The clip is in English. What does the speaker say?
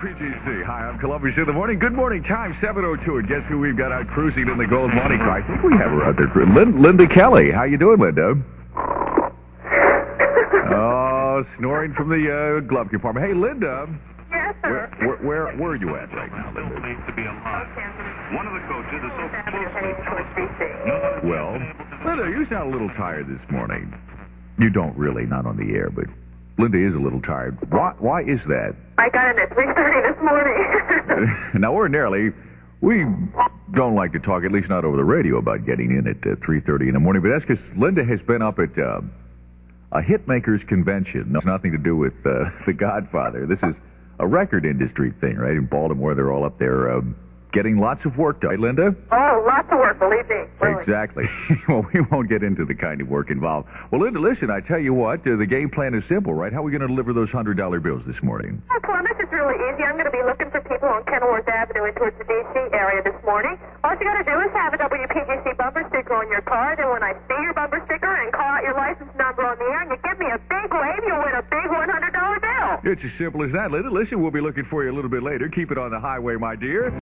WPGC. Hi, I'm Columbus in the morning. Good morning, time 7:02. And guess who we've got out cruising in the Gold Money Car? I think we have her out there. Linda Kelly. How you doing, Linda? Oh, snoring from the glove compartment. Hey, Linda. Yes, sir. Where are you at right now, Linda? One of the coaches is so Well, Linda, you sound a little tired this morning. You don't really, not on the air, but Linda is a little tired. Why is that? I got in at 3:30 this morning. Now, ordinarily, we don't like to talk, at least not over the radio, about getting in at 3:30 in the morning, but that's because Linda has been up at a hitmakers convention. It's nothing to do with The Godfather. This is a record industry thing, right? In Baltimore, they're all up there getting lots of work done. Right, Linda? Oh, lots of work, believe me. Really. Exactly. Well, we won't get into the kind of work involved. Well, Linda, listen, I tell you what, the game plan is simple, right? How are we going to deliver those $100 bills this morning? Oh, Columbus, it's really easy. I'm going to be looking for people on Kenilworth Avenue and towards the D.C. area this morning. All you got to do is have a WPGC bumper sticker on your card, and when I see your bumper sticker and call out your license number on the air and you give me a big wave, you'll win a big $100 bill. It's as simple as that, Linda. Listen, we'll be looking for you a little bit later. Keep it on the highway, my dear.